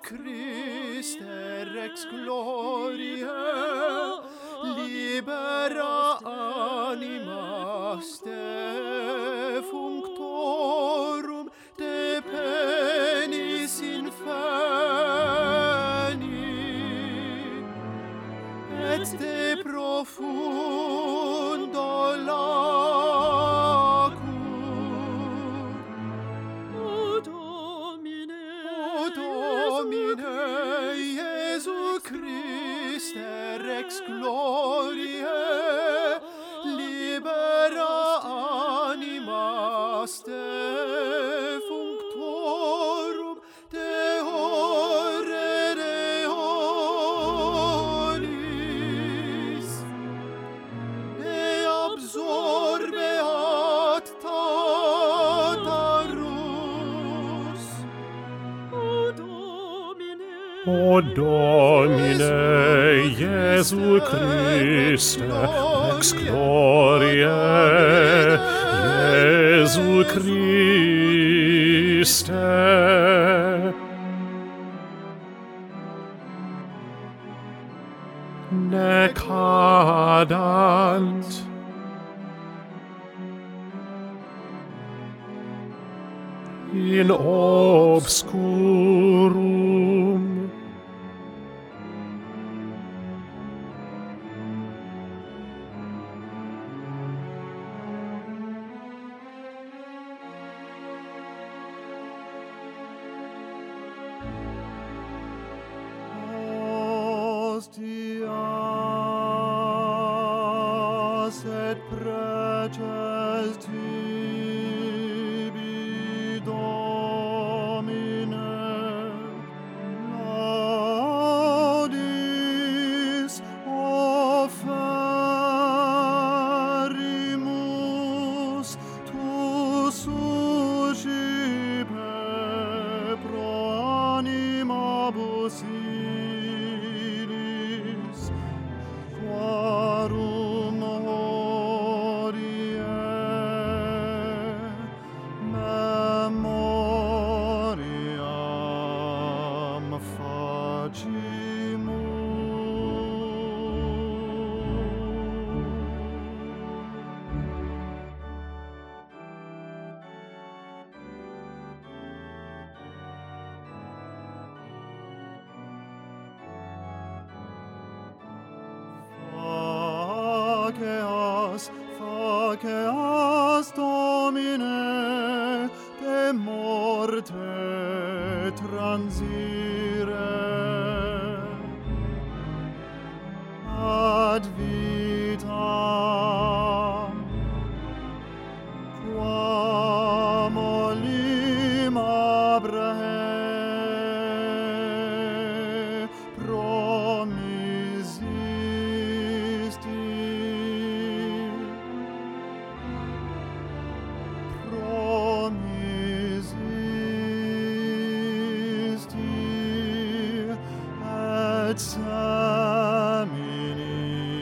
Christe Rex Gloriae, libera animas te functorum de penis inferni, et de profundo lacur. O Domine, Iesu Christe Rex Gloriae, libera animas te functorum deore deonis, ne absorbe ad Tartarus. O Domine, Iesu Christe, Rex Gloriae, Iesu Christe. Ne cadant in obscurum hostias et preces tibi, Domine, laudis offerimus, tu suscipe pro animabus illis, quarum hodie memoriam facimus. Faceas, Domine, de morte transire ad vitam, quam olim Abrahe promisisti. Et semini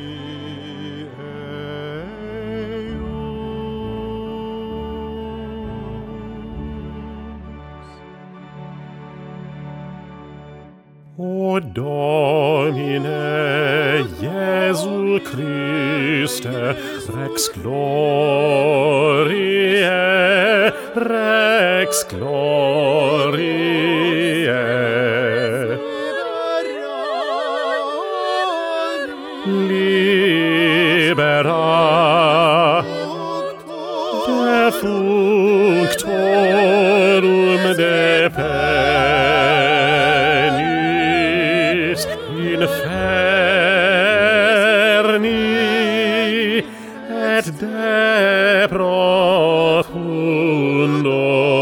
eius. O Domine, Iesu Christe, Rex Gloriae, Rex Gloriae. Libera de functorum de penis inferni et de profundo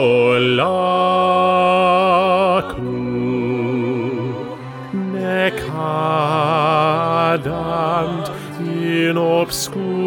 lacur, ne cadant in obscurum